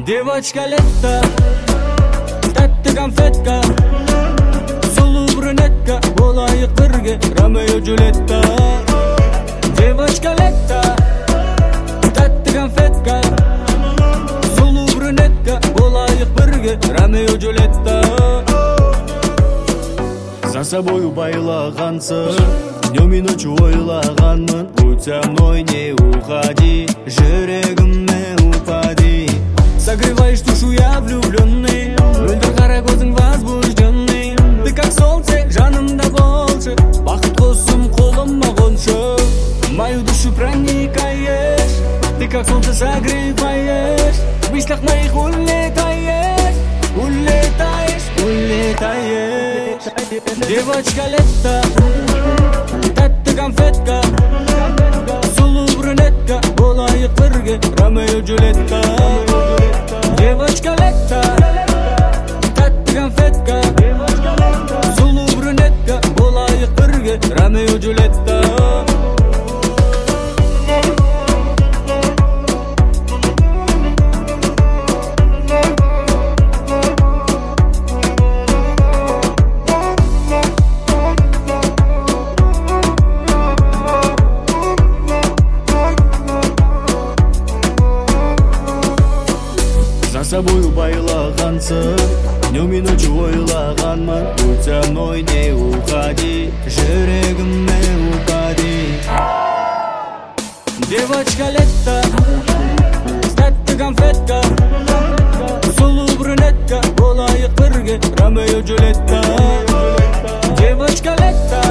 Девочка Летта, тәтті конфетка, сұлу брюнетка, болайық бірге Ромео Джульетта. Девочка Летта, тәтті конфетка, сұлу брюнетка, болайық бірге Ромео Джульетта. За собою байлағансың, днем и ночью ойлағанмын, будь со мной не уходи, жүрегіме упади. Согреваешь душу, я влюбленный, мөлдір қара көзің возбужденный. Ты как солнце, жанымда болшы, бақыт құсым қолыма қоншы. Мою душу проникаешь, ты как солнце согреваешь, в мыслях моих улетаешь, улетаешь, улетаешь. Девочка Летта, тәтті конфетка, сұлу брюнетка, болайық бірге Ромео Джульетта. Девочка Летта, тәтті конфетка, сұлу брюнетка, болайық бірге Ромео Джульетта. За собою байлағансың, днем и ночью ойлағанмын, будь со мной не уходи, жүрегіме упади. Девочка Летта, тәтті конфетка, сұлу брюнетка, болайық бірге Ромео Джульетта. Девочка Летта,